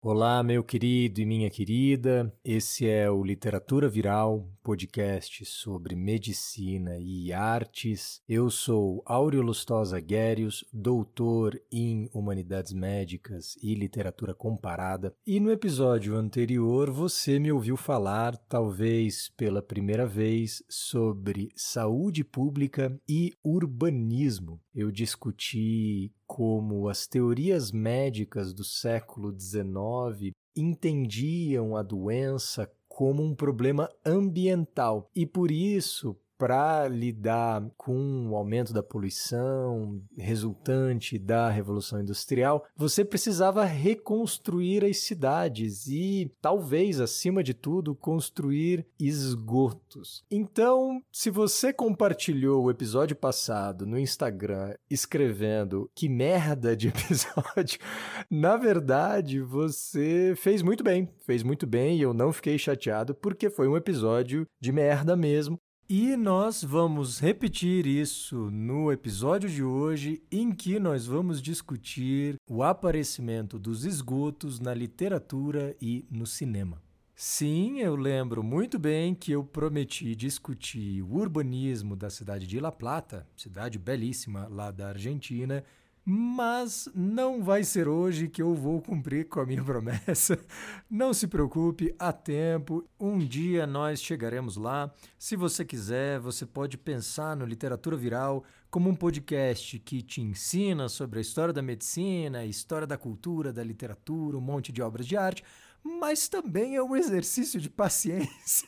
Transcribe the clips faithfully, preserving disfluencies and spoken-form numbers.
Olá, meu querido e minha querida. Esse é o Literatura Viral, podcast sobre medicina e artes. Eu sou Áureo Lustosa Guérios, doutor em Humanidades Médicas e Literatura Comparada. E no episódio anterior você me ouviu falar, talvez pela primeira vez, sobre saúde pública e urbanismo. Eu discuti como as teorias médicas do século dezenove entendiam a doença como um problema ambiental e, por isso, para lidar com o aumento da poluição resultante da Revolução Industrial, você precisava reconstruir as cidades e, talvez, acima de tudo, construir esgotos. Então, se você compartilhou o episódio passado no Instagram escrevendo que merda de episódio, na verdade, você fez muito bem. Fez muito bem e eu não fiquei chateado porque foi um episódio de merda mesmo. E nós vamos repetir isso no episódio de hoje, em que nós vamos discutir o aparecimento dos esgotos na literatura e no cinema. Sim, eu lembro muito bem que eu prometi discutir o urbanismo da cidade de La Plata, cidade belíssima lá da Argentina, mas não vai ser hoje que eu vou cumprir com a minha promessa. Não se preocupe, há tempo. Um dia nós chegaremos lá. Se você quiser, você pode pensar no Literatura Viral como um podcast que te ensina sobre a história da medicina, a história da cultura, da literatura, um monte de obras de arte, mas também é um exercício de paciência.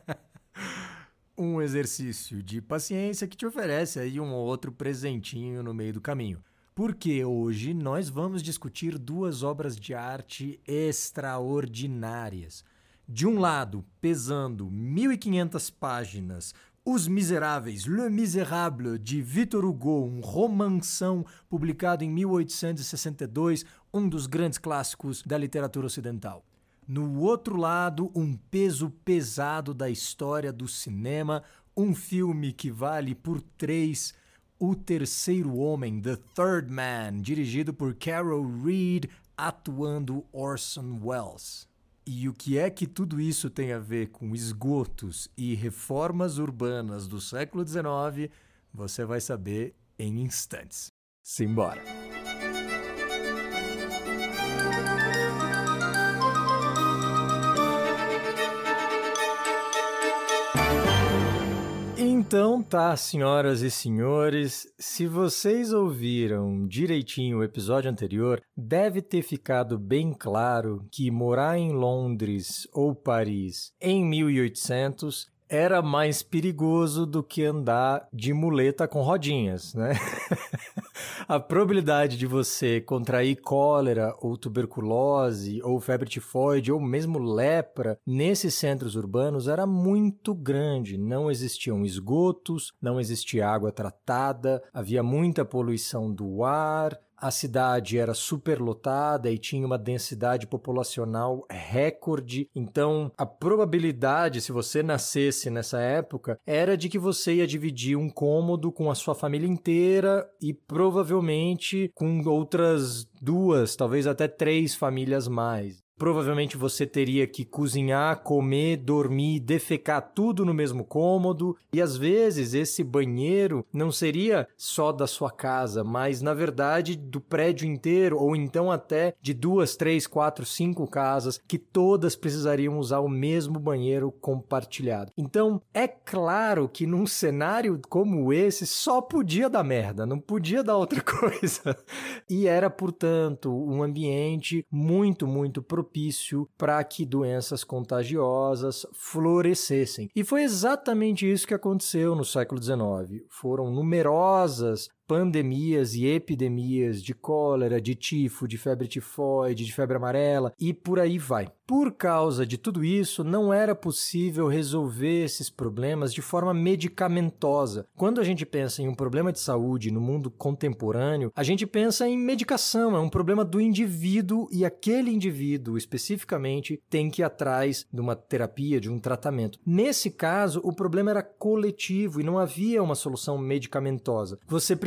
Um exercício de paciência que te oferece aí um outro presentinho no meio do caminho. Porque hoje nós vamos discutir duas obras de arte extraordinárias. De um lado, pesando mil e quinhentas páginas, Os Miseráveis, Le Misérable, de Victor Hugo, um romanção publicado em mil oitocentos e sessenta e dois, um dos grandes clássicos da literatura ocidental. No outro lado, um peso pesado da história do cinema, um filme que vale por três O Terceiro Homem, The Third Man, dirigido por Carol Reed, atuando Orson Welles. E o que é que tudo isso tem a ver com esgotos e reformas urbanas do século dezenove, você vai saber em instantes. Simbora! Então tá, senhoras e senhores, se vocês ouviram direitinho o episódio anterior, deve ter ficado bem claro que morar em Londres ou Paris em mil e oitocentos era mais perigoso do que andar de muleta com rodinhas, né? A probabilidade de você contrair cólera ou tuberculose ou febre tifoide ou mesmo lepra nesses centros urbanos era muito grande. Não existiam esgotos, não existia água tratada, havia muita poluição do ar, a cidade era superlotada e tinha uma densidade populacional recorde. Então, a probabilidade, se você nascesse nessa época, era de que você ia dividir um cômodo com a sua família inteira e provavelmente com outras duas, talvez até três famílias mais. Provavelmente você teria que cozinhar, comer, dormir, defecar tudo no mesmo cômodo. E às vezes esse banheiro não seria só da sua casa, mas na verdade do prédio inteiro, ou então até de duas, três, quatro, cinco casas que todas precisariam usar o mesmo banheiro compartilhado. Então é claro que num cenário como esse só podia dar merda, não podia dar outra coisa. E era, portanto, um ambiente muito, muito propício para que doenças contagiosas florescessem. E foi exatamente isso que aconteceu no século dezenove. Foram numerosas pandemias e epidemias de cólera, de tifo, de febre tifoide, de febre amarela e por aí vai. Por causa de tudo isso, não era possível resolver esses problemas de forma medicamentosa. Quando a gente pensa em um problema de saúde no mundo contemporâneo, a gente pensa em medicação, é um problema do indivíduo e aquele indivíduo especificamente tem que ir atrás de uma terapia, de um tratamento. Nesse caso, o problema era coletivo e não havia uma solução medicamentosa. Você precisa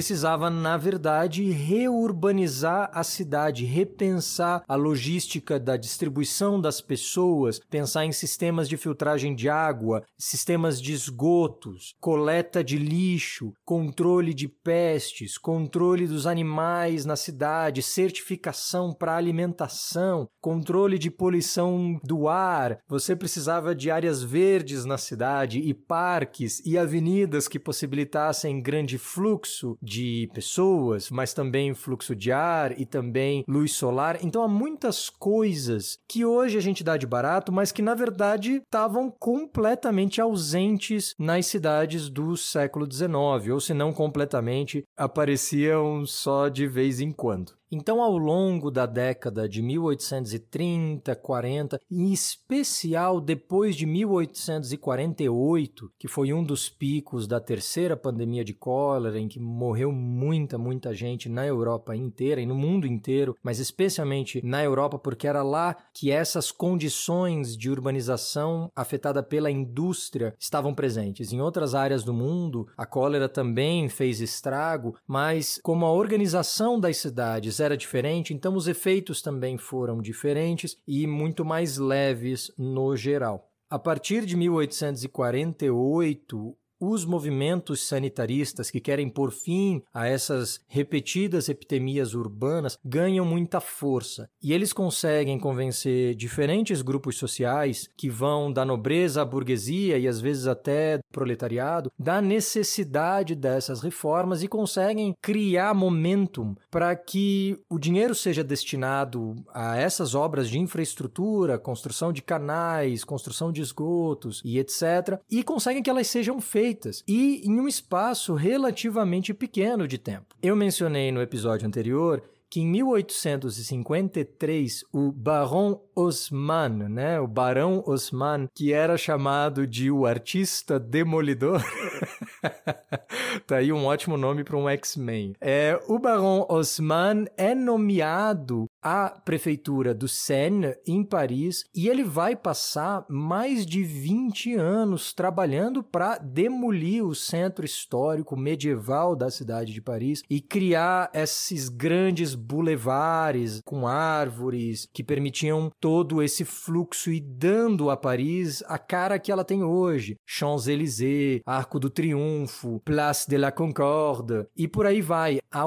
precisava, na verdade, reurbanizar a cidade, repensar a logística da distribuição das pessoas, pensar em sistemas de filtragem de água, sistemas de esgotos, coleta de lixo, controle de pestes, controle dos animais na cidade, certificação para alimentação, controle de poluição do ar. Você precisava de áreas verdes na cidade e parques e avenidas que possibilitassem grande fluxo de pessoas, mas também fluxo de ar e também luz solar. Então há muitas coisas que hoje a gente dá de barato, mas que na verdade estavam completamente ausentes nas cidades do século dezenove, ou se não completamente, apareciam só de vez em quando. Então, ao longo da década de mil oitocentos e trinta, quarenta, em especial depois de mil oitocentos e quarenta e oito, que foi um dos picos da terceira pandemia de cólera, em que morreu muita, muita gente na Europa inteira e no mundo inteiro, mas especialmente na Europa, porque era lá que essas condições de urbanização afetada pela indústria estavam presentes. Em outras áreas do mundo, a cólera também fez estrago, mas como a organização das cidades era diferente, então os efeitos também foram diferentes e muito mais leves no geral. A partir de mil oitocentos e quarenta e oito, os movimentos sanitaristas que querem pôr fim a essas repetidas epidemias urbanas ganham muita força. E eles conseguem convencer diferentes grupos sociais que vão da nobreza à burguesia e às vezes até do proletariado da necessidade dessas reformas e conseguem criar momentum para que o dinheiro seja destinado a essas obras de infraestrutura, construção de canais, construção de esgotos e etcétera. E conseguem que elas sejam feitas e em um espaço relativamente pequeno de tempo. Eu mencionei no episódio anterior que em mil oitocentos e cinquenta e três o Baron Haussmann, né, o Barão Haussmann, que era chamado de o artista demolidor, tá aí um ótimo nome para um X-Men. É, o Baron Haussmann é nomeado à prefeitura do Seine, em Paris, e ele vai passar mais de vinte anos trabalhando para demolir o centro histórico medieval da cidade de Paris e criar esses grandes bulevares com árvores que permitiam todo esse fluxo e dando a Paris a cara que ela tem hoje. Champs-Élysées, Arco do Triunfo, Place de la Concorde e por aí vai. A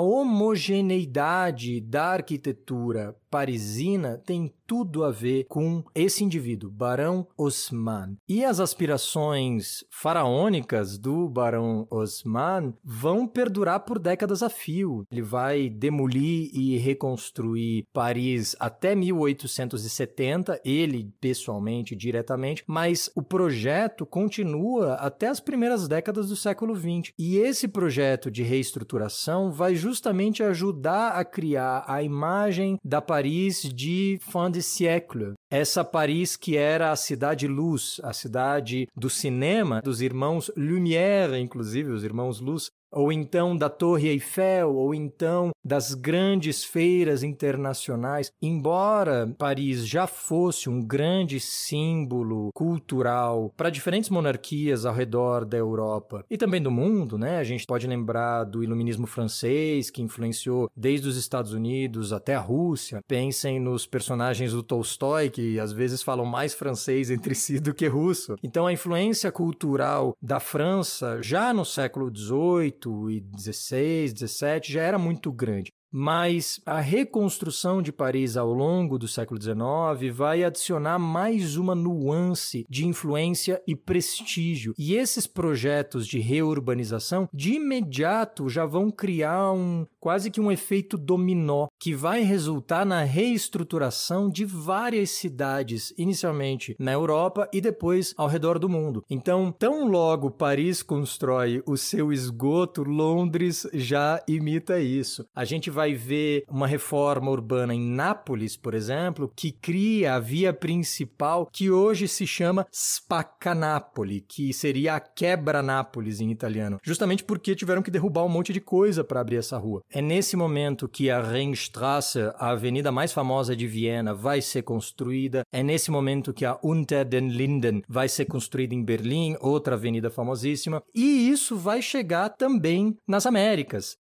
homogeneidade da arquitetura parisina tem tudo a ver com esse indivíduo, Barão Haussmann. E as aspirações faraônicas do Barão Haussmann vão perdurar por décadas a fio. Ele vai demolir e reconstruir Paris até mil oitocentos e setenta, ele pessoalmente, diretamente, mas o projeto continua até as primeiras décadas do século vinte. E esse projeto de reestruturação vai justamente ajudar a criar a imagem da Paris de fin de siècle. Essa Paris que era a cidade-luz, a cidade do cinema, dos irmãos Lumière, inclusive, os irmãos Luz, ou então da Torre Eiffel, ou então das grandes feiras internacionais. Embora Paris já fosse um grande símbolo cultural para diferentes monarquias ao redor da Europa e também do mundo, né? A gente pode lembrar do iluminismo francês, que influenciou desde os Estados Unidos até a Rússia. Pensem nos personagens do Tolstói, que às vezes falam mais francês entre si do que russo. Então a influência cultural da França já no século dezoito e dezesseis, dezessete já era muito grande. Mas a reconstrução de Paris ao longo do século dezenove vai adicionar mais uma nuance de influência e prestígio. E esses projetos de reurbanização, de imediato, já vão criar um quase que um efeito dominó, que vai resultar na reestruturação de várias cidades, inicialmente na Europa e depois ao redor do mundo. Então, tão logo Paris constrói o seu esgoto, Londres já imita isso. A gente vai vai ver uma reforma urbana em Nápoles, por exemplo, que cria a via principal que hoje se chama Spaccanapoli, que seria a quebra-Nápoles em italiano, justamente porque tiveram que derrubar um monte de coisa para abrir essa rua. É nesse momento que a Ringstrasse, a avenida mais famosa de Viena, vai ser construída. É nesse momento que a Unter den Linden vai ser construída em Berlim, outra avenida famosíssima. E isso vai chegar também nas Américas.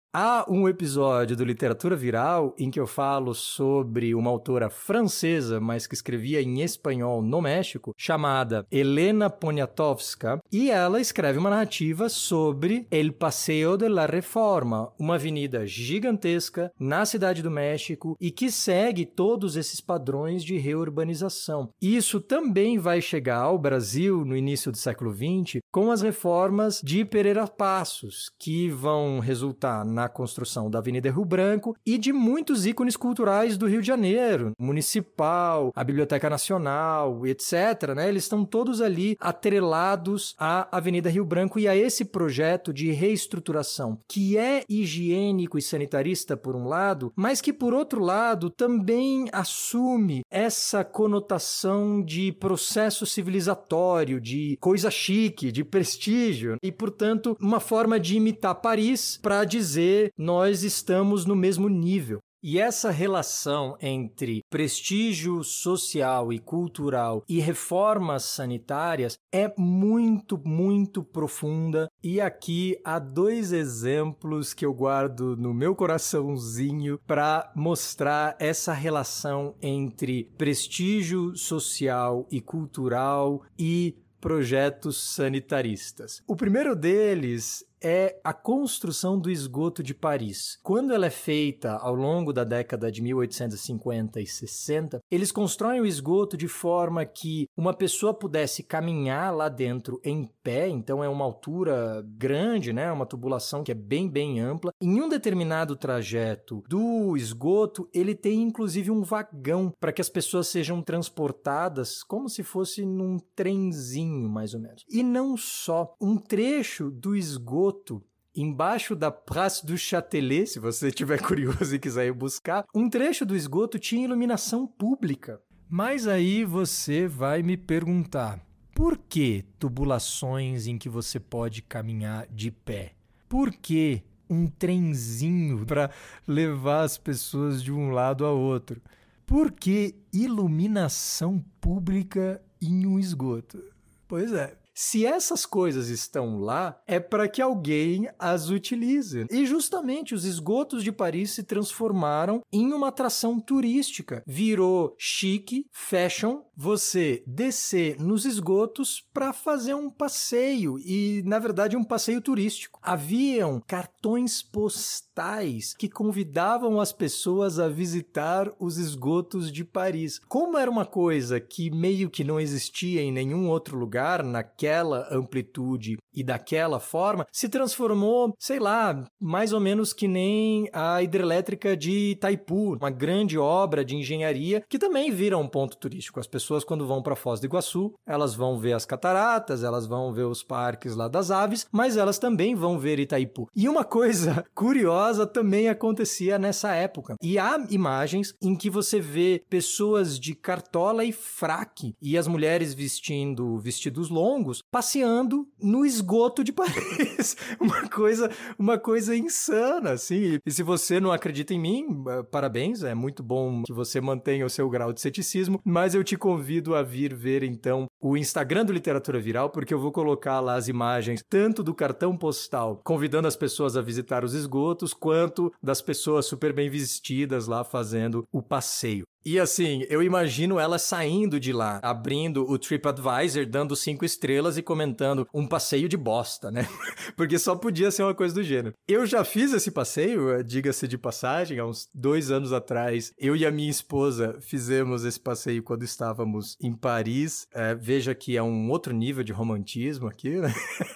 Há um episódio do Literatura Viral em que eu falo sobre uma autora francesa, mas que escrevia em espanhol no México, chamada Elena Poniatowska, e ela escreve uma narrativa sobre El Paseo de la Reforma, uma avenida gigantesca na cidade do México e que segue todos esses padrões de reurbanização. Isso também vai chegar ao Brasil no início do século vinte com as reformas de Pereira Passos, que vão resultar na construção da Avenida Rio Branco e de muitos ícones culturais do Rio de Janeiro, municipal, a Biblioteca Nacional, etcétera, né? Eles estão todos ali atrelados à Avenida Rio Branco e a esse projeto de reestruturação, que é higiênico e sanitarista por um lado, mas que por outro lado também assume essa conotação de processo civilizatório, de coisa chique, de prestígio e, portanto, uma forma de imitar Paris para dizer nós estamos no mesmo nível. E essa relação entre prestígio social e cultural e reformas sanitárias é muito, muito profunda. E aqui há dois exemplos que eu guardo no meu coraçãozinho para mostrar essa relação entre prestígio social e cultural e projetos sanitaristas. O primeiro deles é a construção do esgoto de Paris. Quando ela é feita ao longo da década de mil oitocentos e cinquenta e sessenta, eles constroem o esgoto de forma que uma pessoa pudesse caminhar lá dentro em pé, então é uma altura grande, né? Uma tubulação que é bem, bem ampla. Em um determinado trajeto do esgoto, ele tem inclusive um vagão para que as pessoas sejam transportadas como se fosse num trenzinho, mais ou menos. E não só, um trecho do esgoto embaixo da Place du Châtelet, se você estiver curioso e quiser ir buscar, um trecho do esgoto tinha iluminação pública. Mas aí você vai me perguntar, por que tubulações em que você pode caminhar de pé? Por que um trenzinho para levar as pessoas de um lado a outro? Por que iluminação pública em um esgoto? Pois é. Se essas coisas estão lá, é para que alguém as utilize. E justamente os esgotos de Paris se transformaram em uma atração turística. Virou chique, fashion, você descer nos esgotos para fazer um passeio. E, na verdade, um passeio turístico. Haviam cartões postais que convidavam as pessoas a visitar os esgotos de Paris. Como era uma coisa que meio que não existia em nenhum outro lugar, naquela amplitude e daquela forma, se transformou, sei lá, mais ou menos que nem a hidrelétrica de Itaipu, uma grande obra de engenharia que também vira um ponto turístico. As pessoas, quando vão para Foz do Iguaçu, elas vão ver as cataratas, elas vão ver os parques lá das aves, mas elas também vão ver Itaipu. E uma coisa curiosa também acontecia nessa época. E há imagens em que você vê pessoas de cartola e fraque e as mulheres vestindo vestidos longos, passeando no esgoto de Paris. Uma coisa, uma coisa insana, assim. E se você não acredita em mim, parabéns, é muito bom que você mantenha o seu grau de ceticismo, mas eu te convido a vir ver, então, o Instagram do Literatura Viral, porque eu vou colocar lá as imagens tanto do cartão postal convidando as pessoas a visitar os esgotos, quanto das pessoas super bem vestidas lá fazendo o passeio. E assim, eu imagino ela saindo de lá, abrindo o TripAdvisor, dando cinco estrelas e comentando um passeio de bosta, né? Porque só podia ser uma coisa do gênero. Eu já fiz esse passeio, diga-se de passagem, há uns dois anos atrás. Eu e a minha esposa fizemos esse passeio quando estávamos em Paris. É, veja que é um outro nível de romantismo aqui, né?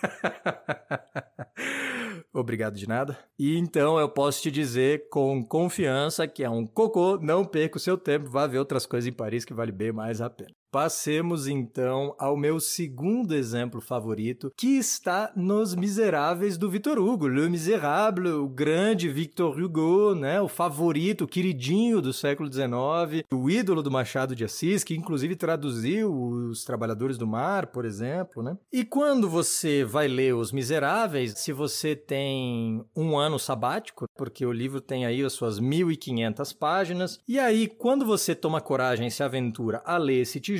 Obrigado de nada. E então eu posso te dizer com confiança que é um cocô, não perca o seu tempo, vá ver outras coisas em Paris que vale bem mais a pena. Passemos então ao meu segundo exemplo favorito, que está nos Miseráveis do Victor Hugo. Le Misérable, o grande Victor Hugo, né? O favorito, o queridinho do século dezenove, o ídolo do Machado de Assis, que inclusive traduziu Os Trabalhadores do Mar, por exemplo, né? E quando você vai ler Os Miseráveis, se você tem um ano sabático, porque o livro tem aí as suas mil e quinhentas páginas, e aí quando você toma coragem e se aventura a ler esse tijolo,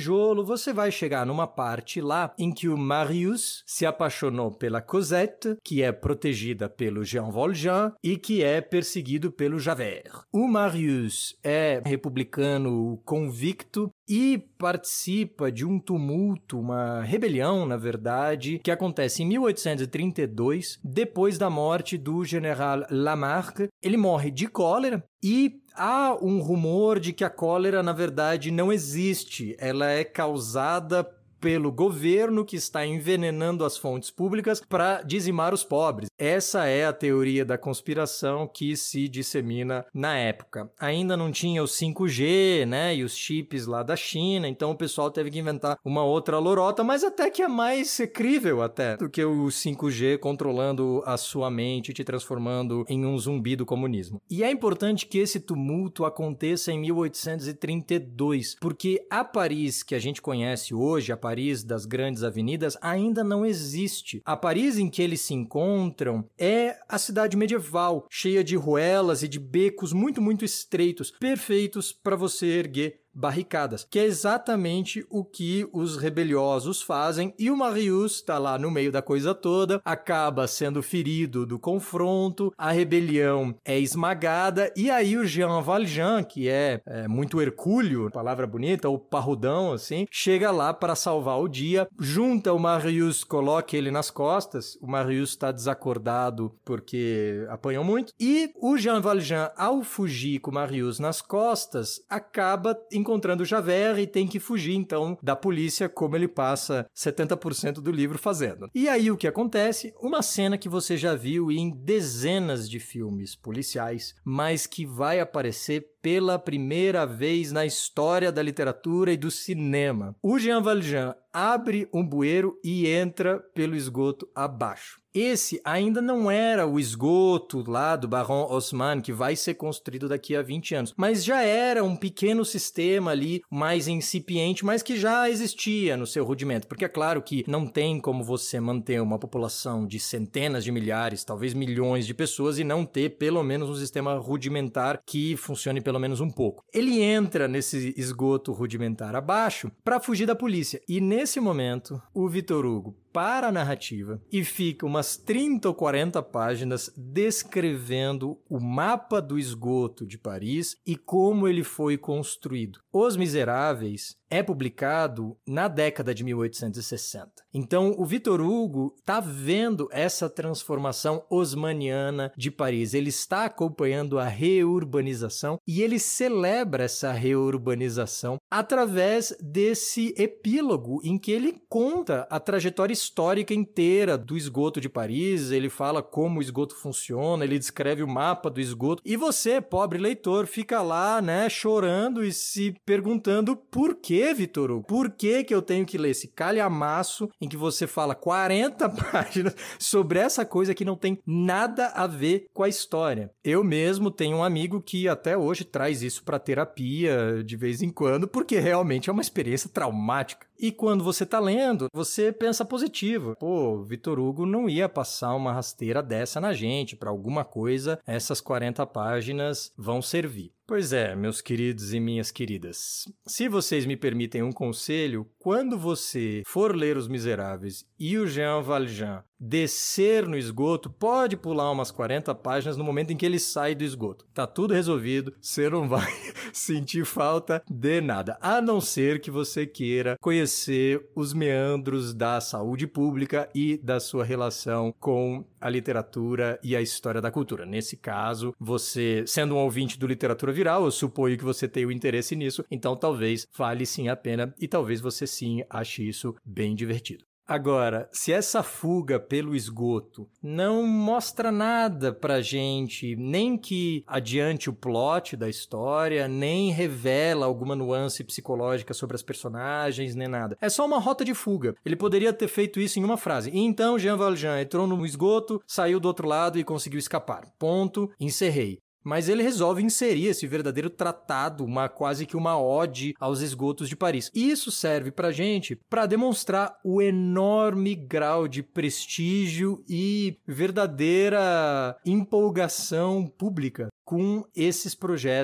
tijolo, você vai chegar numa parte lá em que o Marius se apaixonou pela Cosette, que é protegida pelo Jean Valjean e que é perseguido pelo Javert. O Marius é republicano convicto e participa de um tumulto, uma rebelião, na verdade, que acontece em mil oitocentos e trinta e dois, depois da morte do general Lamarque. Ele morre de cólera e há um rumor de que a cólera, na verdade, não existe. Ela é causada pelo governo que está envenenando as fontes públicas para dizimar os pobres. Essa é a teoria da conspiração que se dissemina na época. Ainda não tinha o cinco G, né, e os chips lá da China, então o pessoal teve que inventar uma outra lorota, mas até que é mais crível até do que o cinco G controlando a sua mente, te transformando em um zumbi do comunismo. E é importante que esse tumulto aconteça em mil oitocentos e trinta e dois, porque a Paris que a gente conhece hoje, a Paris das grandes avenidas, ainda não existe. A Paris em que eles se encontram é a cidade medieval, cheia de ruelas e de becos muito, muito estreitos, perfeitos para você erguer barricadas, que é exatamente o que os rebeliosos fazem, e o Marius está lá no meio da coisa toda, acaba sendo ferido do confronto, a rebelião é esmagada, e aí o Jean Valjean, que é, é muito hercúleo, palavra bonita, ou parrudão, assim, chega lá para salvar o dia, junta o Marius, coloca ele nas costas, o Marius está desacordado porque apanhou muito, e o Jean Valjean, ao fugir com o Marius nas costas, acaba encontrando o Javert e tem que fugir, então, da polícia, como ele passa setenta por cento do livro fazendo. E aí o que acontece? Uma cena que você já viu em dezenas de filmes policiais, mas que vai aparecer pela primeira vez na história da literatura e do cinema. O Jean Valjean abre um bueiro e entra pelo esgoto abaixo. Esse ainda não era o esgoto lá do Baron Haussmann, que vai ser construído daqui a vinte anos, mas já era um pequeno sistema ali, mais incipiente, mas que já existia no seu rudimento, porque é claro que não tem como você manter uma população de centenas de milhares, talvez milhões de pessoas e não ter pelo menos um sistema rudimentar que funcione pelo menos um pouco. Ele entra nesse esgoto rudimentar abaixo para fugir da polícia, e nesse momento o Victor Hugo para a narrativa e fica umas trinta ou quarenta páginas descrevendo o mapa do esgoto de Paris e como ele foi construído. Os Miseráveis é publicado na década de mil oitocentos e sessenta. Então, o Victor Hugo está vendo essa transformação haussmanniana de Paris. Ele está acompanhando a reurbanização e ele celebra essa reurbanização através desse epílogo em que ele conta a trajetória histórica inteira do esgoto de Paris. Ele fala como o esgoto funciona, ele descreve o mapa do esgoto. E você, pobre leitor, fica lá, né, chorando e se perguntando por que, Victor Hugo? Por que que eu tenho que ler esse calhamaço em que você fala quarenta páginas sobre essa coisa que não tem nada a ver com a história? Eu mesmo tenho um amigo que até hoje traz isso para terapia de vez em quando, porque realmente é uma experiência traumática. E quando você tá lendo, você pensa positivo. Pô, Victor Hugo não ia passar uma rasteira dessa na gente. Para alguma coisa, essas quarenta páginas vão servir. Pois é, meus queridos e minhas queridas. Se vocês me permitem um conselho, quando você for ler Os Miseráveis e o Jean Valjean descer no esgoto, pode pular umas quarenta páginas no momento em que ele sai do esgoto. Tá tudo resolvido, você não vai sentir falta de nada, a não ser que você queira conhecer os meandros da saúde pública e da sua relação com a literatura e a história da cultura. Nesse caso, você, sendo um ouvinte do Literatura Viral, eu suponho que você tem o interesse nisso, então talvez vale sim a pena e talvez você sim ache isso bem divertido. Agora, se essa fuga pelo esgoto não mostra nada pra gente, nem que adiante o plot da história, nem revela alguma nuance psicológica sobre as personagens, nem nada. É só uma rota de fuga. Ele poderia ter feito isso em uma frase. E então Jean Valjean entrou no esgoto, saiu do outro lado e conseguiu escapar. Ponto. Encerrei. Mas ele resolve inserir esse verdadeiro tratado, uma, quase que uma ode aos esgotos de Paris. E isso serve pra gente para demonstrar o enorme grau de prestígio e verdadeira empolgação pública com esses projetos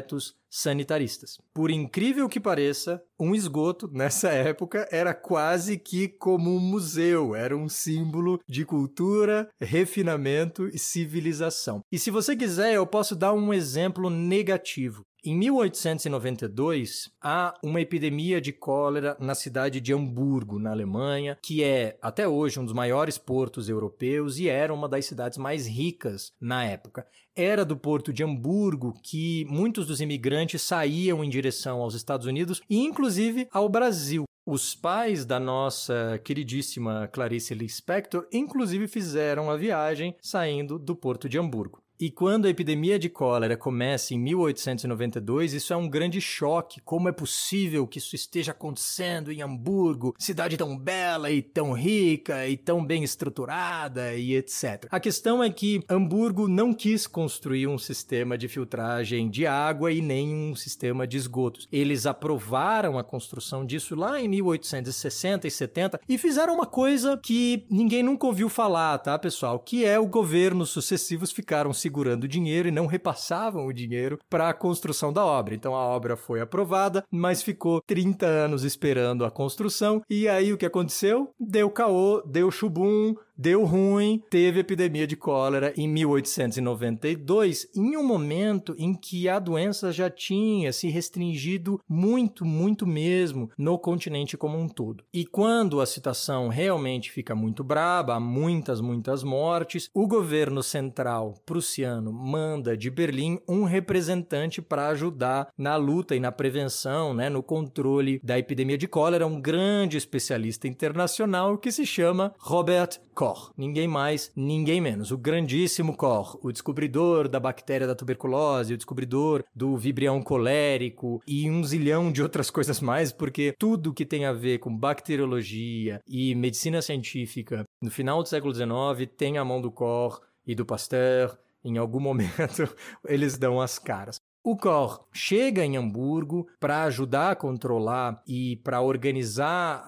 sanitaristas. Por incrível que pareça, um esgoto, nessa época, era quase que como um museu, era um símbolo de cultura, refinamento e civilização. E se você quiser, eu posso dar um exemplo negativo. Em mil oitocentos e noventa e dois, há uma epidemia de cólera na cidade de Hamburgo, na Alemanha, que é, até hoje, um dos maiores portos europeus e era uma das cidades mais ricas na época. Era do porto de Hamburgo que muitos dos imigrantes saíam em direção aos Estados Unidos e, inclusive, ao Brasil. Os pais da nossa queridíssima Clarice Lispector, inclusive, fizeram a viagem saindo do porto de Hamburgo. E quando a epidemia de cólera começa em mil oitocentos e noventa e dois, isso é um grande choque. Como é possível que isso esteja acontecendo em Hamburgo, cidade tão bela e tão rica e tão bem estruturada e etcétera. A questão é que Hamburgo não quis construir um sistema de filtragem de água e nem um sistema de esgotos. Eles aprovaram a construção disso lá em mil oitocentos e sessenta e setenta e fizeram uma coisa que ninguém nunca ouviu falar, tá, pessoal? Que é o governos sucessivos ficaram se segurando o dinheiro e não repassavam o dinheiro para a construção da obra. Então a obra foi aprovada, mas ficou trinta anos esperando a construção e aí o que aconteceu? Deu caô, deu chubum, deu ruim, teve epidemia de cólera em mil oitocentos e noventa e dois, em um momento em que a doença já tinha se restringido muito, muito mesmo no continente como um todo. E quando a situação realmente fica muito braba, há muitas, muitas mortes, o governo central prussiano manda de Berlim um representante para ajudar na luta e na prevenção, né, no controle da epidemia de cólera, um grande especialista internacional que se chama Robert Koch. Ninguém mais, ninguém menos. O grandíssimo Koch, o descobridor da bactéria da tuberculose, o descobridor do vibrião colérico e um zilhão de outras coisas mais, porque tudo que tem a ver com bacteriologia e medicina científica no final do século dezenove tem a mão do Koch e do Pasteur. Em algum momento, eles dão as caras. O Koch chega em Hamburgo para ajudar a controlar e para organizar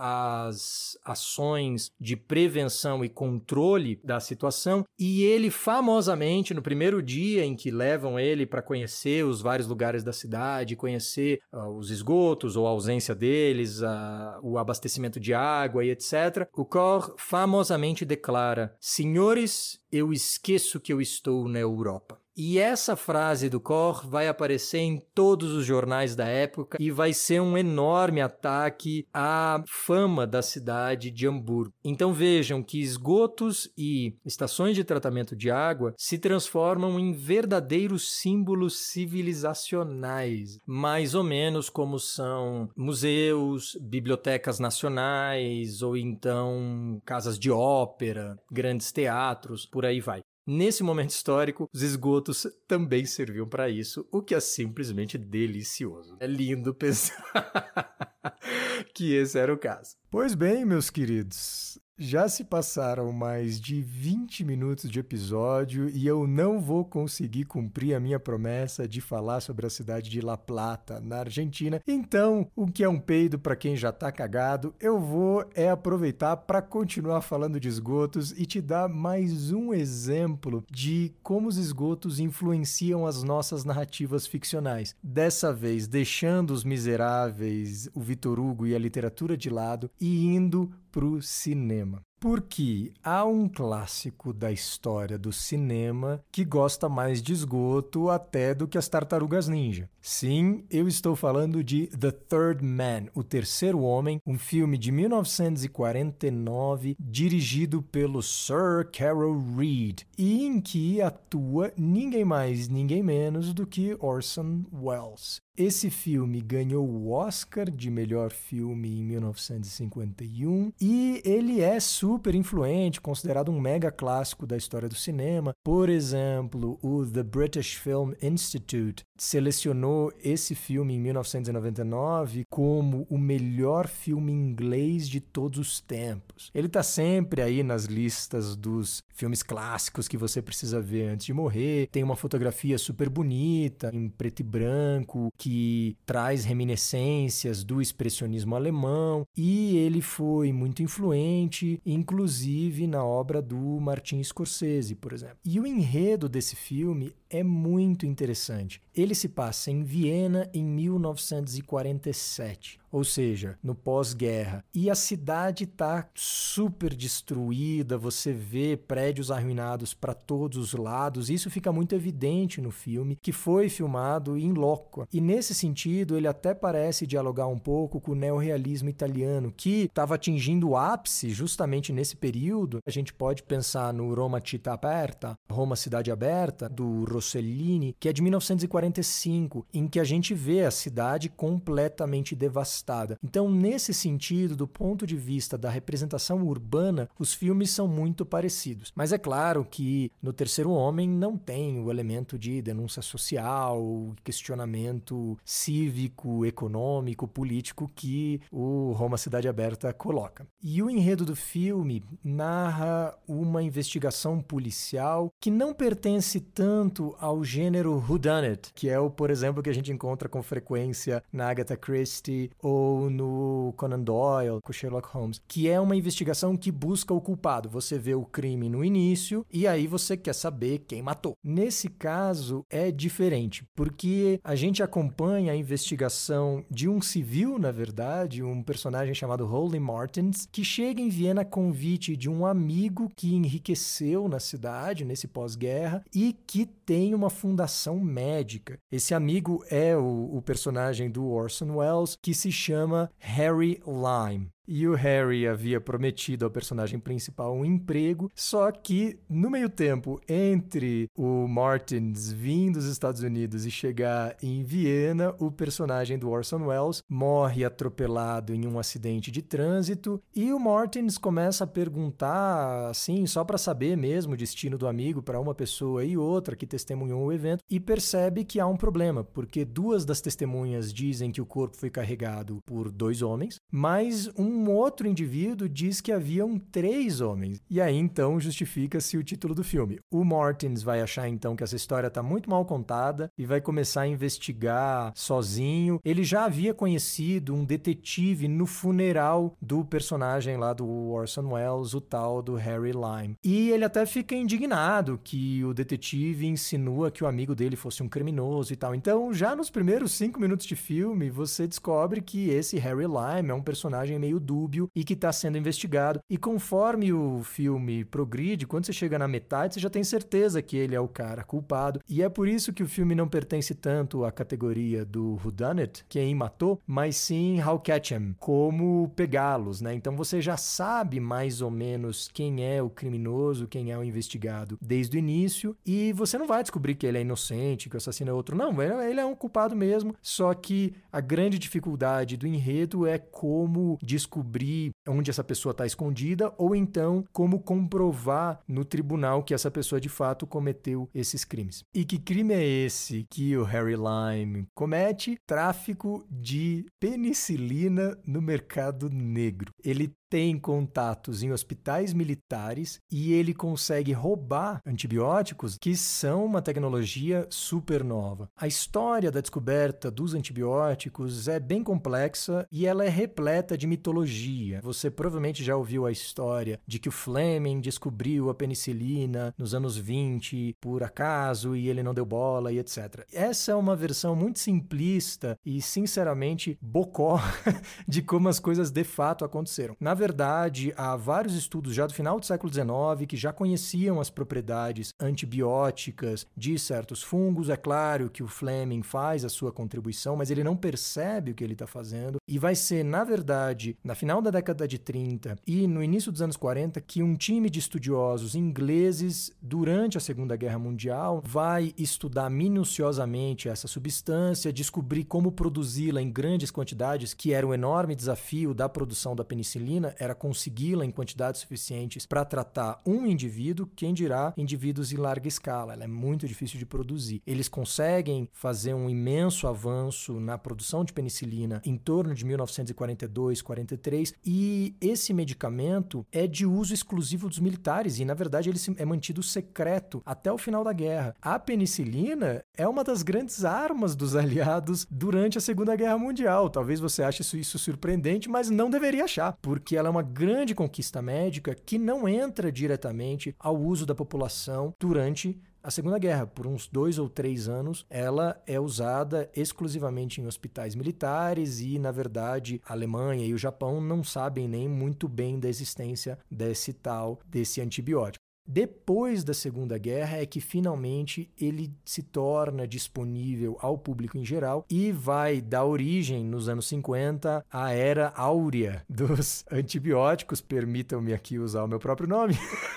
as ações de prevenção e controle da situação e ele famosamente, no primeiro dia em que levam ele para conhecer os vários lugares da cidade, conhecer uh, os esgotos ou a ausência deles, uh, o abastecimento de água e etcétera, o Koch famosamente declara: "Senhores, eu esqueço que eu estou na Europa." E essa frase do Koch vai aparecer em todos os jornais da época e vai ser um enorme ataque à fama da cidade de Hamburgo. Então vejam que esgotos e estações de tratamento de água se transformam em verdadeiros símbolos civilizacionais, mais ou menos como são museus, bibliotecas nacionais ou então casas de ópera, grandes teatros, por aí vai. Nesse momento histórico, os esgotos também serviam para isso, o que é simplesmente delicioso. É lindo pensar que esse era o caso. Pois bem, meus queridos, já se passaram mais de vinte minutos de episódio e eu não vou conseguir cumprir a minha promessa de falar sobre a cidade de La Plata, na Argentina. Então, o que é um peido para quem já tá cagado, eu vou é aproveitar para continuar falando de esgotos e te dar mais um exemplo de como os esgotos influenciam as nossas narrativas ficcionais. Dessa vez, deixando Os Miseráveis, o Victor Hugo e a literatura de lado e indo pro cinema. Porque há um clássico da história do cinema que gosta mais de esgoto até do que as Tartarugas Ninja. Sim, eu estou falando de The Third Man, O Terceiro Homem, um filme de mil novecentos e quarenta e nove, dirigido pelo Sir Carol Reed, e em que atua ninguém mais, ninguém menos do que Orson Welles. Esse filme ganhou o Oscar de melhor filme em mil novecentos e cinquenta e um e ele é super influente, considerado um mega clássico da história do cinema. Por exemplo, o The British Film Institute selecionou esse filme em mil novecentos e noventa e nove como o melhor filme inglês de todos os tempos. Ele está sempre aí nas listas dos filmes clássicos que você precisa ver antes de morrer. Tem uma fotografia super bonita, em preto e branco, que traz reminiscências do expressionismo alemão, e ele foi muito influente, inclusive na obra do Martin Scorsese, por exemplo. E o enredo desse filme é muito interessante. Ele ele se passa em Viena em mil novecentos e quarenta e sete. Ou seja, no pós-guerra. E a cidade está super destruída, você vê prédios arruinados para todos os lados. Isso fica muito evidente no filme, que foi filmado em loco. E nesse sentido, ele até parece dialogar um pouco com o neorrealismo italiano, que estava atingindo o ápice justamente nesse período. A gente pode pensar no Roma Città Aperta, Roma Cidade Aberta, do Rossellini, que é de mil novecentos e quarenta e cinco, em que a gente vê a cidade completamente devastada. Então, nesse sentido, do ponto de vista da representação urbana, os filmes são muito parecidos. Mas é claro que no Terceiro Homem não tem o elemento de denúncia social, questionamento cívico, econômico, político que o Roma Cidade Aberta coloca. E o enredo do filme narra uma investigação policial que não pertence tanto ao gênero whodunit, que é o, por exemplo, que a gente encontra com frequência na Agatha Christie ou no Conan Doyle, com Sherlock Holmes, que é uma investigação que busca o culpado. Você vê o crime no início e aí você quer saber quem matou. Nesse caso é diferente, porque a gente acompanha a investigação de um civil, na verdade, um personagem chamado Holly Martins, que chega em Viena a convite de um amigo que enriqueceu na cidade, nesse pós-guerra, e que tem uma fundação médica. Esse amigo é o, o personagem do Orson Welles, que se chama Harry Lime. E o Harry havia prometido ao personagem principal um emprego, só que no meio tempo entre o Martins vir dos Estados Unidos e chegar em Viena, o personagem do Orson Welles morre atropelado em um acidente de trânsito e o Martins começa a perguntar, assim, só para saber mesmo o destino do amigo para uma pessoa e outra que testemunhou o evento e percebe que há um problema, porque duas das testemunhas dizem que o corpo foi carregado por dois homens, mas um Um outro indivíduo diz que haviam três homens. E aí, então, justifica-se o título do filme. O Martins vai achar, então, que essa história está muito mal contada e vai começar a investigar sozinho. Ele já havia conhecido um detetive no funeral do personagem lá do Orson Welles, o tal do Harry Lime. E ele até fica indignado que o detetive insinua que o amigo dele fosse um criminoso e tal. Então, já nos primeiros cinco minutos de filme, você descobre que esse Harry Lime é um personagem meio dúbio e que está sendo investigado. E conforme o filme progride, quando você chega na metade, você já tem certeza que ele é o cara culpado. E é por isso que o filme não pertence tanto à categoria do whodunit, quem matou, mas sim how catch him, como pegá-los, né? Então você já sabe mais ou menos quem é o criminoso, quem é o investigado desde o início, e você não vai descobrir que ele é inocente, que o assassino é outro. Não, ele é um culpado mesmo, só que a grande dificuldade do enredo é como descobrir onde essa pessoa está escondida ou então como comprovar no tribunal que essa pessoa de fato cometeu esses crimes. E que crime é esse que o Harry Lime comete? Tráfico de penicilina no mercado negro. Ele tem contatos em hospitais militares e ele consegue roubar antibióticos que são uma tecnologia super nova. A história da descoberta dos antibióticos é bem complexa e ela é repleta de mitologia. Você provavelmente já ouviu a história de que o Fleming descobriu a penicilina nos anos vinte por acaso e ele não deu bola e etcétera. Essa é uma versão muito simplista e, sinceramente, bocó de como as coisas de fato aconteceram. Na verdade, há vários estudos já do final do século dezenove que já conheciam as propriedades antibióticas de certos fungos. É claro que o Fleming faz a sua contribuição, mas ele não percebe o que ele está fazendo. E vai ser, na verdade, na final da década de trinta e no início dos anos quarenta, que um time de estudiosos ingleses, durante a Segunda Guerra Mundial, vai estudar minuciosamente essa substância, descobrir como produzi-la em grandes quantidades, que era um enorme desafio da produção da penicilina, era consegui-la em quantidades suficientes para tratar um indivíduo, quem dirá indivíduos em larga escala. Ela é muito difícil de produzir. Eles conseguem fazer um imenso avanço na produção de penicilina em torno de mil novecentos e quarenta e dois, quarenta e três, e esse medicamento é de uso exclusivo dos militares e, na verdade, ele é mantido secreto até o final da guerra. A penicilina é uma das grandes armas dos aliados durante a Segunda Guerra Mundial. Talvez você ache isso, isso surpreendente, mas não deveria achar, porque ela é uma grande conquista médica que não entra diretamente ao uso da população durante a Segunda Guerra. Por uns dois ou três anos, ela é usada exclusivamente em hospitais militares e, na verdade, a Alemanha e o Japão não sabem nem muito bem da existência desse tal, desse antibiótico. Depois da Segunda Guerra é que finalmente ele se torna disponível ao público em geral e vai dar origem, nos anos cinquenta, à era áurea dos antibióticos, permitam-me aqui usar o meu próprio nome,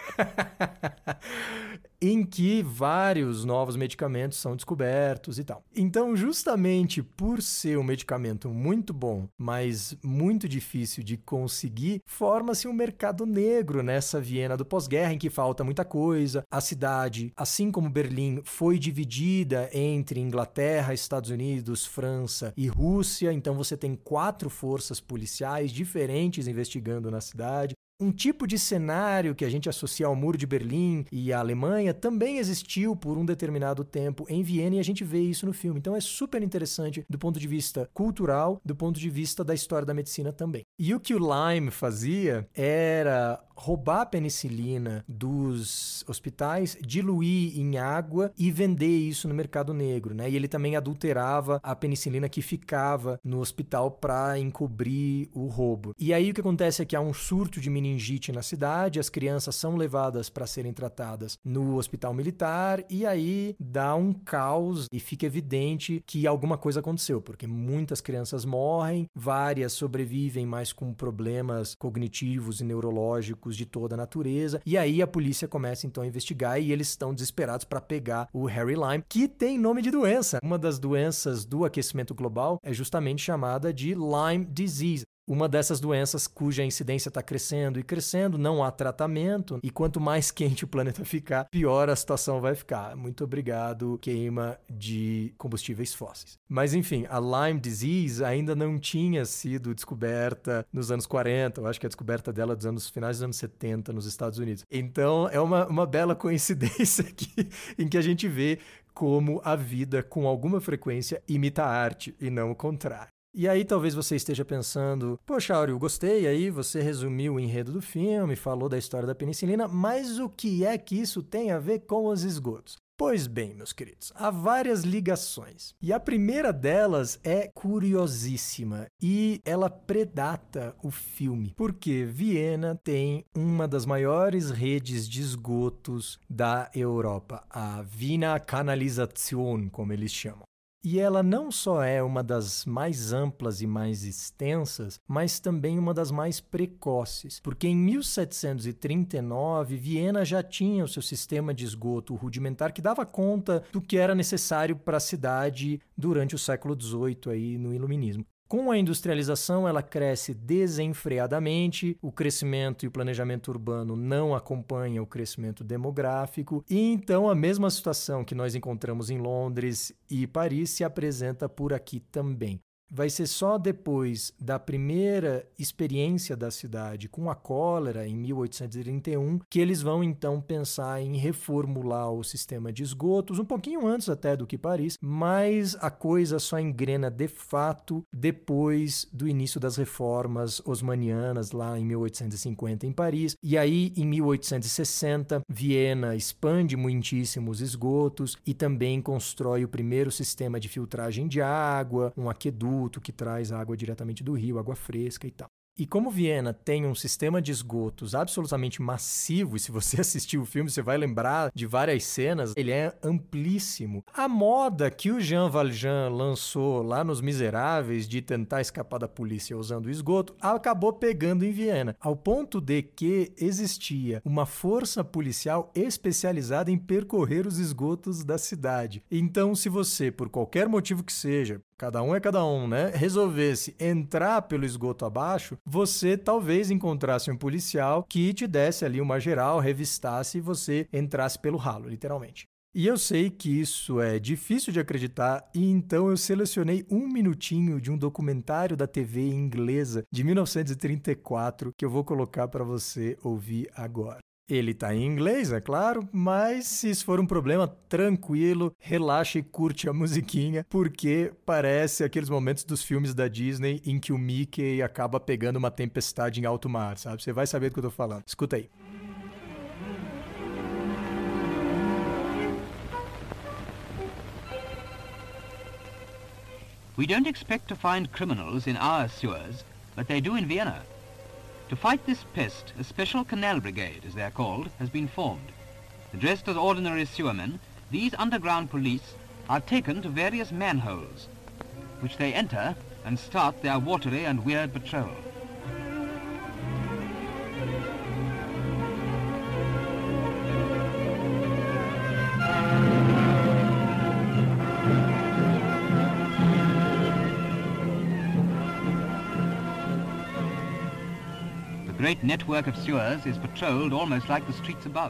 em que vários novos medicamentos são descobertos e tal. Então, justamente por ser um medicamento muito bom, mas muito difícil de conseguir, forma-se um mercado negro nessa Viena do pós-guerra, em que falta muita coisa. A cidade, assim como Berlim, foi dividida entre Inglaterra, Estados Unidos, França e Rússia. Então, você tem quatro forças policiais diferentes investigando na cidade. Um tipo de cenário que a gente associa ao Muro de Berlim e à Alemanha também existiu por um determinado tempo em Viena e a gente vê isso no filme. Então é super interessante do ponto de vista cultural, do ponto de vista da história da medicina também. E o que o Lyme fazia era roubar a penicilina dos hospitais, diluir em água e vender isso no mercado negro, né? E ele também adulterava a penicilina que ficava no hospital para encobrir o roubo. E aí o que acontece é que há um surto de meningite na cidade, as crianças são levadas para serem tratadas no hospital militar e aí dá um caos e fica evidente que alguma coisa aconteceu, porque muitas crianças morrem, várias sobrevivem, mas com problemas cognitivos e neurológicos de toda a natureza, e aí a polícia começa então a investigar e eles estão desesperados para pegar o Harry Lyme, que tem nome de doença. Uma das doenças do aquecimento global é justamente chamada de Lyme disease. Uma dessas doenças cuja incidência está crescendo e crescendo, não há tratamento, e quanto mais quente o planeta ficar, pior a situação vai ficar. Muito obrigado, queima de combustíveis fósseis. Mas enfim, a Lyme disease ainda não tinha sido descoberta nos anos quarenta, eu acho que a descoberta dela é dos anos finais dos anos setenta nos Estados Unidos. Então é uma, uma bela coincidência aqui em que a gente vê como a vida, com alguma frequência, imita a arte e não o contrário. E aí talvez você esteja pensando, poxa, Áureo, gostei, aí você resumiu o enredo do filme, falou da história da penicilina, mas o que é que isso tem a ver com os esgotos? Pois bem, meus queridos, há várias ligações. E a primeira delas é curiosíssima e ela predata o filme, porque Viena tem uma das maiores redes de esgotos da Europa, a Wiener Kanalisation, como eles chamam. E ela não só é uma das mais amplas e mais extensas, mas também uma das mais precoces, porque em mil setecentos e trinta e nove, Viena já tinha o seu sistema de esgoto rudimentar que dava conta do que era necessário para a cidade durante o século dezoito, aí, no Iluminismo. Com a industrialização, ela cresce desenfreadamente, o crescimento e o planejamento urbano não acompanham o crescimento demográfico, e então a mesma situação que nós encontramos em Londres e Paris se apresenta por aqui também. Vai ser só depois da primeira experiência da cidade com a cólera, em mil oitocentos e trinta e um, que eles vão então pensar em reformular o sistema de esgotos, um pouquinho antes até do que Paris, mas a coisa só engrena de fato depois do início das reformas osmanianas, lá em mil oitocentos e cinquenta em Paris. E aí, em mil oitocentos e sessenta, Viena expande muitíssimo os esgotos e também constrói o primeiro sistema de filtragem de água, um aqueduto que traz água diretamente do rio, água fresca e tal. E como Viena tem um sistema de esgotos absolutamente massivo, e se você assistir o filme, você vai lembrar de várias cenas, ele é amplíssimo. A moda que o Jean Valjean lançou lá nos Miseráveis de tentar escapar da polícia usando o esgoto, acabou pegando em Viena, ao ponto de que existia uma força policial especializada em percorrer os esgotos da cidade. Então, se você, por qualquer motivo que seja, cada um é cada um, né? resolvesse entrar pelo esgoto abaixo, você talvez encontrasse um policial que te desse ali uma geral, revistasse e você entrasse pelo ralo, literalmente. E eu sei que isso é difícil de acreditar, e então eu selecionei um minutinho de um documentário da T V inglesa de mil novecentos e trinta e quatro que eu vou colocar para você ouvir agora. Ele tá em inglês, é claro, mas se isso for um problema, tranquilo, relaxa e curte a musiquinha, porque parece aqueles momentos dos filmes da Disney em que o Mickey acaba pegando uma tempestade em alto mar, sabe? Você vai saber do que eu tô falando. Escuta aí. We don't expect to find criminals in our sewers, but they do in Vienna. To fight this pest, a special canal brigade, as they are called, has been formed. Dressed as ordinary sewermen, these underground police are taken to various manholes, which they enter and start their watery and weird patrol. The great network of sewers is patrolled almost like the streets above.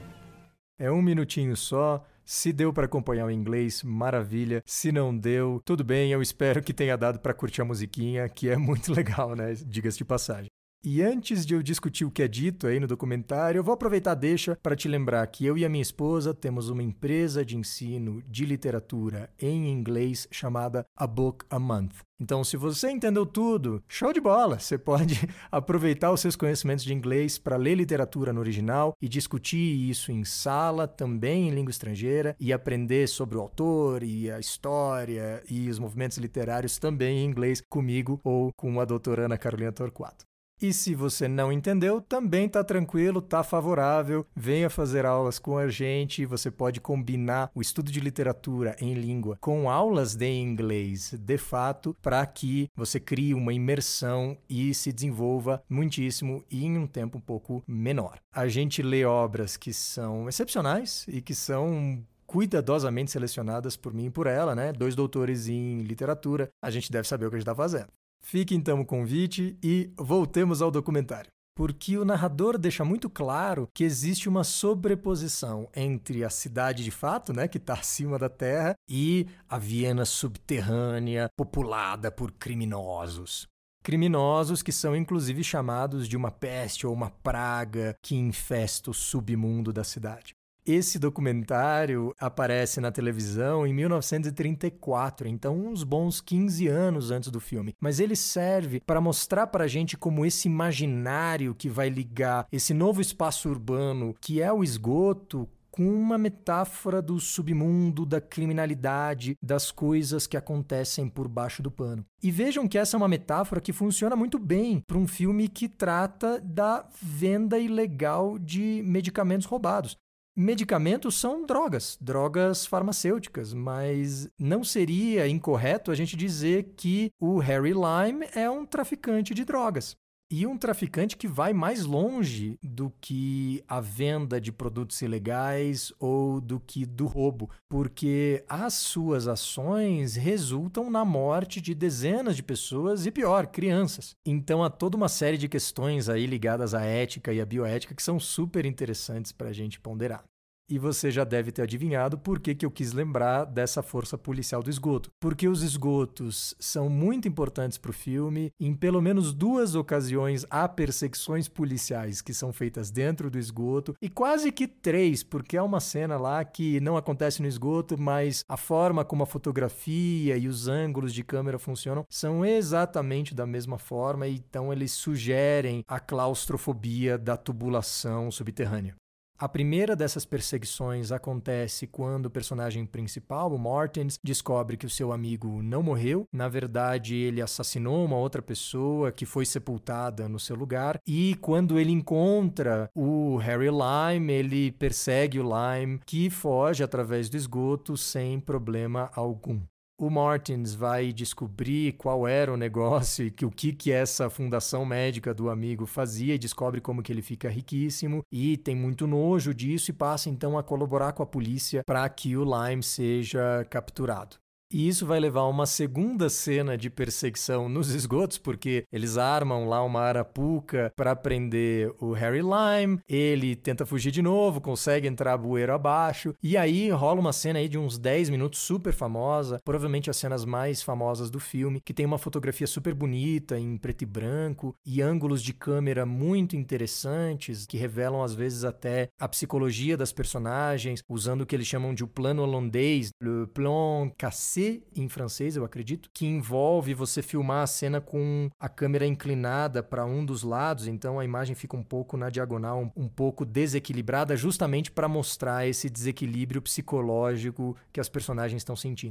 É um minutinho só. Se deu para acompanhar o inglês, maravilha. Se não deu, tudo bem. Eu espero que tenha dado para curtir a musiquinha, que é muito legal, né? Diga-se de passagem. E antes de eu discutir o que é dito aí no documentário, eu vou aproveitar a deixa para te lembrar que eu e a minha esposa temos uma empresa de ensino de literatura em inglês chamada A Book a Month. Então, se você entendeu tudo, show de bola! Você pode aproveitar os seus conhecimentos de inglês para ler literatura no original e discutir isso em sala, também em língua estrangeira, e aprender sobre o autor e a história e os movimentos literários também em inglês comigo ou com a doutora Ana Carolina Torquato. E se você não entendeu, também tá tranquilo, tá favorável, venha fazer aulas com a gente, você pode combinar o estudo de literatura em língua com aulas de inglês, de fato, para que você crie uma imersão e se desenvolva muitíssimo e em um tempo um pouco menor. A gente lê obras que são excepcionais e que são cuidadosamente selecionadas por mim e por ela, né? Dois doutores em literatura, a gente deve saber o que a gente tá fazendo. Fique então o convite e voltemos ao documentário. Porque o narrador deixa muito claro que existe uma sobreposição entre a cidade de fato, né, que está acima da terra, e a Viena subterrânea, populada por criminosos. Criminosos que são inclusive chamados de uma peste ou uma praga que infesta o submundo da cidade. Esse documentário aparece na televisão em mil novecentos e trinta e quatro, então uns bons quinze anos antes do filme. Mas ele serve para mostrar para a gente como esse imaginário que vai ligar esse novo espaço urbano, que é o esgoto, com uma metáfora do submundo, da criminalidade, das coisas que acontecem por baixo do pano. E vejam que essa é uma metáfora que funciona muito bem para um filme que trata da venda ilegal de medicamentos roubados. Medicamentos são drogas, drogas farmacêuticas, mas não seria incorreto a gente dizer que o Harry Lime é um traficante de drogas. E um traficante que vai mais longe do que a venda de produtos ilegais ou do que do roubo, porque as suas ações resultam na morte de dezenas de pessoas e, pior, crianças. Então há toda uma série de questões aí ligadas à ética e à bioética que são super interessantes para a gente ponderar. E você já deve ter adivinhado por que que eu quis lembrar dessa força policial do esgoto. Porque os esgotos são muito importantes para o filme. Em pelo menos duas ocasiões há perseguições policiais que são feitas dentro do esgoto. E quase que três, porque há uma cena lá que não acontece no esgoto, mas a forma como a fotografia e os ângulos de câmera funcionam são exatamente da mesma forma. Então eles sugerem a claustrofobia da tubulação subterrânea. A primeira dessas perseguições acontece quando o personagem principal, o Martins, descobre que o seu amigo não morreu. Na verdade, ele assassinou uma outra pessoa que foi sepultada no seu lugar. E quando ele encontra o Harry Lime, ele persegue o Lime, que foge através do esgoto sem problema algum. O Martins vai descobrir qual era o negócio e que, o que, que essa fundação médica do amigo fazia e descobre como que ele fica riquíssimo e tem muito nojo disso e passa então a colaborar com a polícia para que o Lime seja capturado. E isso vai levar a uma segunda cena de perseguição nos esgotos, porque eles armam lá uma arapuca para prender o Harry Lime, ele tenta fugir de novo, consegue entrar bueiro abaixo, e aí rola uma cena aí de uns dez minutos super famosa, provavelmente as cenas mais famosas do filme, que tem uma fotografia super bonita, em preto e branco, e ângulos de câmera muito interessantes, que revelam às vezes até a psicologia das personagens, usando o que eles chamam de o plano holandês, le plan cassé, em francês, eu acredito, que envolve você filmar a cena com a câmera inclinada para um dos lados, então a imagem fica um pouco na diagonal, um, um pouco desequilibrada, justamente para mostrar esse desequilíbrio psicológico que as personagens estão sentindo.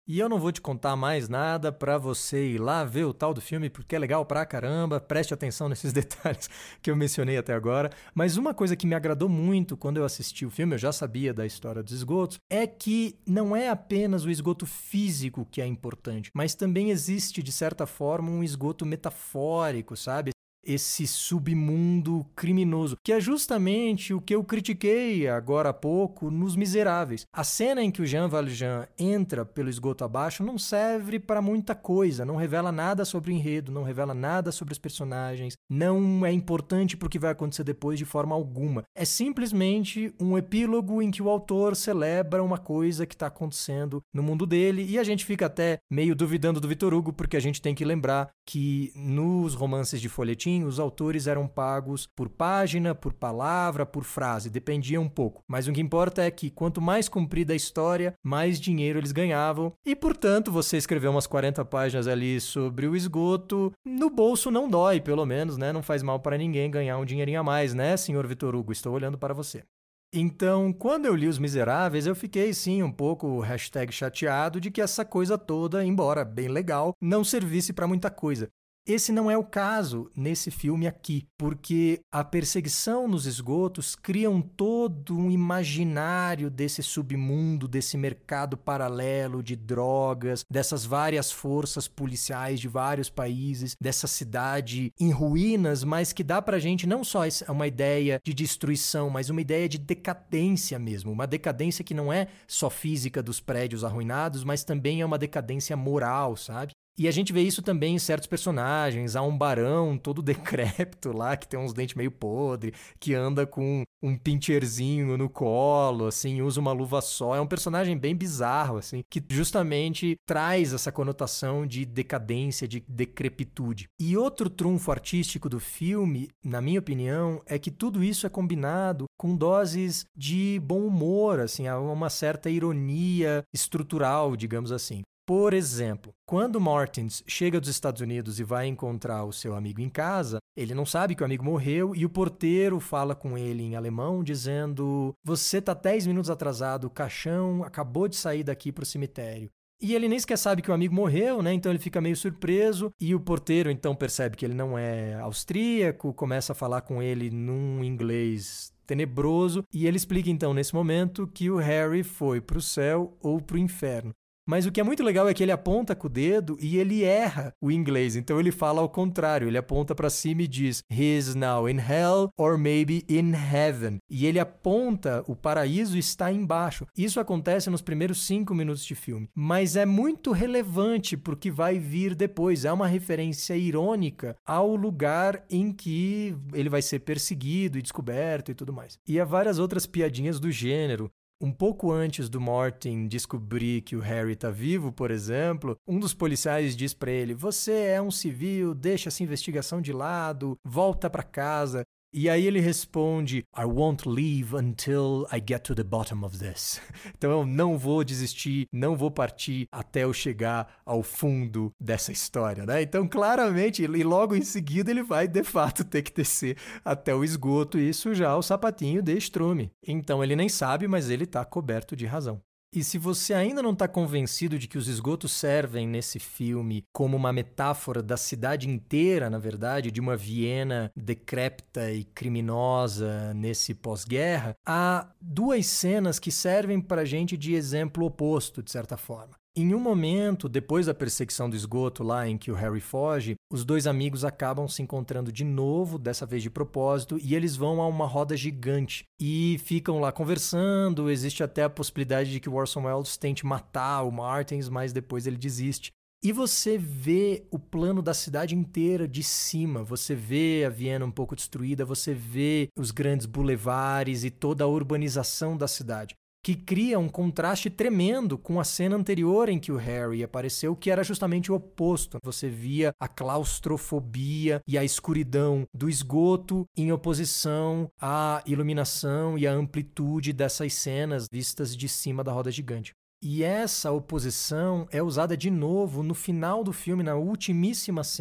E eu não vou te contar mais nada pra você ir lá ver o tal do filme, porque é legal pra caramba, preste atenção nesses detalhes que eu mencionei até agora. Mas uma coisa que me agradou muito quando eu assisti o filme, eu já sabia da história dos esgotos, é que não é apenas o esgoto físico que é importante, mas também existe, de certa forma, um esgoto metafórico, sabe? Esse submundo criminoso, que é justamente o que eu critiquei agora há pouco nos Miseráveis. A cena em que o Jean Valjean entra pelo esgoto abaixo não serve para muita coisa, não revela nada sobre o enredo, não revela nada sobre os personagens, não é importante para o que vai acontecer depois de forma alguma. É simplesmente um epílogo em que o autor celebra uma coisa que está acontecendo no mundo dele, e a gente fica até meio duvidando do Victor Hugo, porque a gente tem que lembrar que nos romances de folhetim os autores eram pagos por página, por palavra, por frase, dependia um pouco. Mas o que importa é que quanto mais comprida a história, mais dinheiro eles ganhavam. E, portanto, você escrever umas quarenta páginas ali sobre o esgoto, no bolso não dói, pelo menos, né? Não faz mal para ninguém ganhar um dinheirinho a mais, né, senhor Victor Hugo? Estou olhando para você. Então, quando eu li Os Miseráveis, eu fiquei, sim, um pouco hashtag chateado de que essa coisa toda, embora bem legal, não servisse para muita coisa. Esse não é o caso nesse filme aqui, porque a perseguição nos esgotos cria um todo um imaginário desse submundo, desse mercado paralelo de drogas, dessas várias forças policiais de vários países, dessa cidade em ruínas, mas que dá pra gente não só uma ideia de destruição, mas uma ideia de decadência mesmo, uma decadência que não é só física dos prédios arruinados, mas também é uma decadência moral, sabe? E a gente vê isso também em certos personagens. Há um barão todo decrépito lá, que tem uns dentes meio podres, que anda com um pincherzinho no colo, assim, usa uma luva só. É um personagem bem bizarro, assim, que justamente traz essa conotação de decadência, de decrepitude. E outro trunfo artístico do filme, na minha opinião, é que tudo isso é combinado com doses de bom humor, assim, há uma certa ironia estrutural, digamos assim. Por exemplo, quando Martins chega dos Estados Unidos e vai encontrar o seu amigo em casa, ele não sabe que o amigo morreu e o porteiro fala com ele em alemão dizendo: "Você tá dez minutos atrasado, o caixão acabou de sair daqui pro cemitério." E ele nem sequer sabe que o amigo morreu, né? Então ele fica meio surpreso e o porteiro então percebe que ele não é austríaco, começa a falar com ele num inglês tenebroso e ele explica então nesse momento que o Harry foi pro céu ou pro inferno. Mas o que é muito legal é que ele aponta com o dedo e ele erra o inglês. Então ele fala ao contrário, ele aponta para cima e diz "He is now in hell or maybe in heaven." E ele aponta, o paraíso está embaixo. Isso acontece nos primeiros cinco minutos de filme. Mas é muito relevante para o que vai vir depois. É uma referência irônica ao lugar em que ele vai ser perseguido e descoberto e tudo mais. E há várias outras piadinhas do gênero. Um pouco antes do Martin descobrir que o Harry tá vivo, por exemplo, um dos policiais diz pra ele: "Você é um civil, deixa essa investigação de lado, volta pra casa." E aí ele responde: "I won't leave until I get to the bottom of this." Então eu não vou desistir, não vou partir até eu chegar ao fundo dessa história, né? Então claramente, e logo em seguida ele vai de fato ter que descer até o esgoto e sujar o sapatinho de estrume. Então ele nem sabe, mas ele tá coberto de razão. E se você ainda não está convencido de que os esgotos servem nesse filme como uma metáfora da cidade inteira, na verdade, de uma Viena decrépita e criminosa nesse pós-guerra, há duas cenas que servem para a gente de exemplo oposto, de certa forma. Em um momento, depois da perseguição do esgoto lá em que o Harry foge, os dois amigos acabam se encontrando de novo, dessa vez de propósito, e eles vão a uma roda gigante e ficam lá conversando. Existe até a possibilidade de que o Orson Welles tente matar o Martins, mas depois ele desiste. E você vê o plano da cidade inteira de cima, você vê a Viena um pouco destruída, você vê os grandes bulevares e toda a urbanização da cidade, que cria um contraste tremendo com a cena anterior em que o Harry apareceu, que era justamente o oposto. Você via a claustrofobia e a escuridão do esgoto em oposição à iluminação e à amplitude dessas cenas vistas de cima da roda gigante. E essa oposição é usada de novo no final do filme, na ultimíssima cena.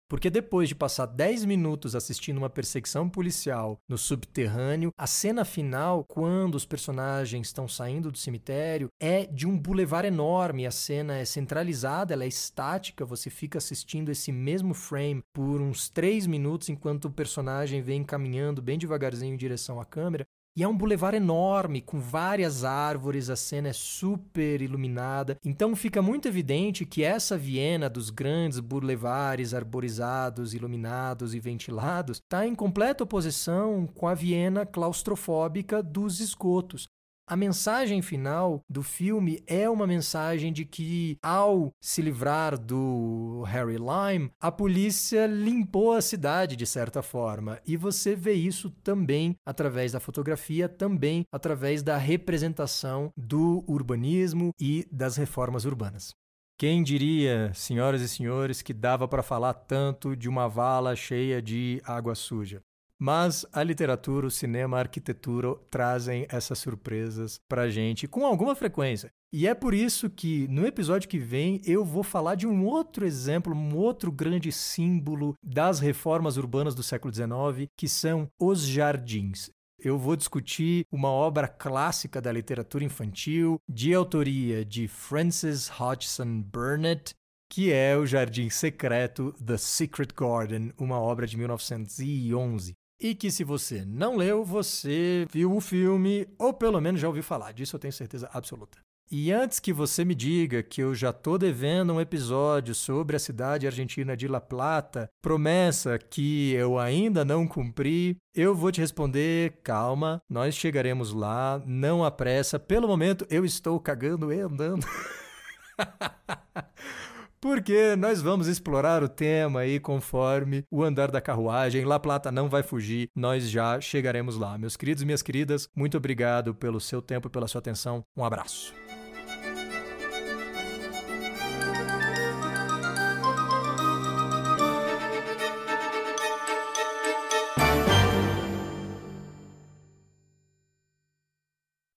Porque depois de passar dez minutos assistindo uma perseguição policial no subterrâneo, a cena final, quando os personagens estão saindo do cemitério, é de um bulevar enorme. A cena é centralizada, ela é estática, você fica assistindo esse mesmo frame por uns três minutos enquanto o personagem vem caminhando bem devagarzinho em direção à câmera. E é um bulevar enorme, com várias árvores, a cena é super iluminada. Então fica muito evidente que essa Viena dos grandes bulevares arborizados, iluminados e ventilados está em completa oposição com a Viena claustrofóbica dos esgotos. A mensagem final do filme é uma mensagem de que, ao se livrar do Harry Lime, a polícia limpou a cidade de certa forma. E você vê isso também através da fotografia, também através da representação do urbanismo e das reformas urbanas. Quem diria, senhoras e senhores, que dava para falar tanto de uma vala cheia de água suja? Mas a literatura, o cinema, a arquitetura trazem essas surpresas pra gente com alguma frequência. E é por isso que no episódio que vem eu vou falar de um outro exemplo, um outro grande símbolo das reformas urbanas do século dezenove, que são os jardins. Eu vou discutir uma obra clássica da literatura infantil, de autoria de Frances Hodgson Burnett, que é O Jardim Secreto, The Secret Garden, uma obra de mil novecentos e onze. E que, se você não leu, você viu o filme, ou pelo menos já ouviu falar. Disso eu tenho certeza absoluta. E antes que você me diga que eu já tô devendo um episódio sobre a cidade argentina de La Plata, promessa que eu ainda não cumpri, eu vou te responder, calma, nós chegaremos lá, não há pressa. Pelo momento, eu estou cagando e andando. Porque nós vamos explorar o tema aí conforme o andar da carruagem. La Plata não vai fugir, nós já chegaremos lá. Meus queridos e minhas queridas, muito obrigado pelo seu tempo e pela sua atenção. Um abraço.